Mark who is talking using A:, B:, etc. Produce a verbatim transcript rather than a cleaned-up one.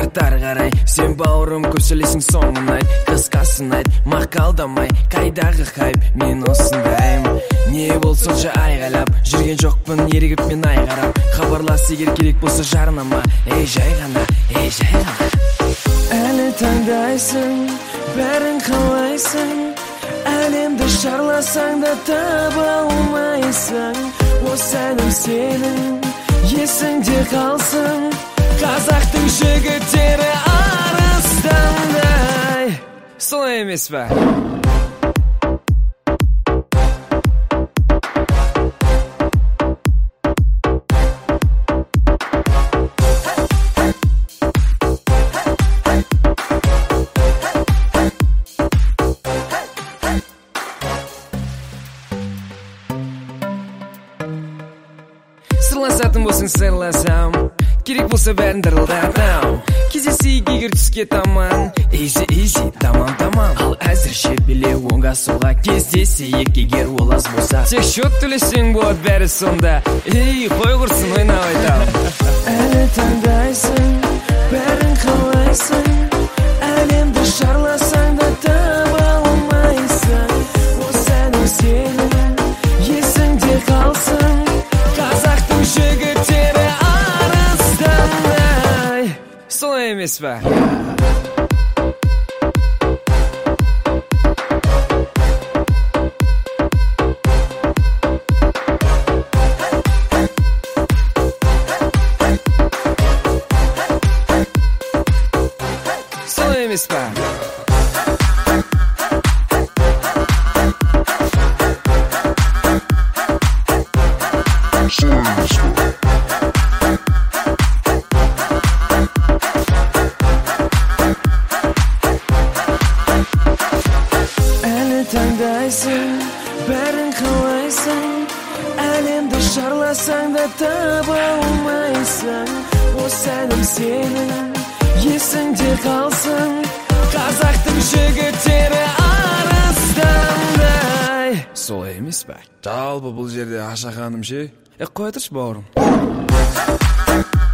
A: артар қарай. Сен бауырым көп сөйлесің соңын айт, қысқасын айт, мақалдамай. Қайдағы хайп, мен осындаймын. Не бол сонша айғайлап, жүрген жоқпын ерігіп мен айғарап. Хабарлас егер керек болса жарнама. Ей жай ғана, ей жай ғана. Әлі таңдайсың, бәрін қалайсың. Әлемді шарласаң да таба алмайсың. Осы әнім сенің есіңде қалсың. Қазақтың жігіттері арыстандай. Солай емес па? Сырласатын болсын сырласам, керек болса бәрін дырылдатам. Кездесейік егер түске таман, easy easy, таман таман. Ал әзірше біле оңға солға кездесейік егер ол аз болса. Тек шот төлесең болады бәрі сонда. Ей, қой құрсын ойнап айтам. Әлі таңдайсың, бәрін қалайсың. Әлемді шарласаң да таба алмайсың. Осы әнім сенің есіңде қалсың. Қазақтың жігіттері арыстандай. Солай емес па? Солай емес па? Әлі таңдайсың, бәрін қалайсың. Әлемді шарласаң да таба алмайсың. Осы әнім сенің есіңде қалсың. Қазақтың жігіттері арыстандай. Солай емес па? Жалпы бұл жерде Аша ханым ше? Е, қоя тұршы бауырым.